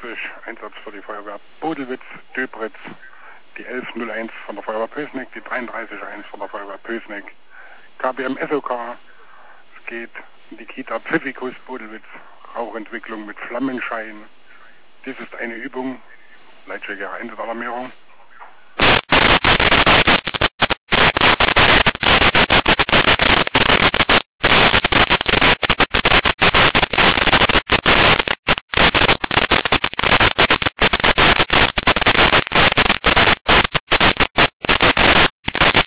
43, Einsatz für die Feuerwehr Bodelwitz, Döbritz, die 1101 von der Feuerwehr Pößneck, die 331 von der Feuerwehr Pößneck, KBM SOK, es geht in die Kita Pfiffikus Bodelwitz, Rauchentwicklung mit Flammenschein. Dies ist eine Übung, Leitstärke Einsatzalarmierung.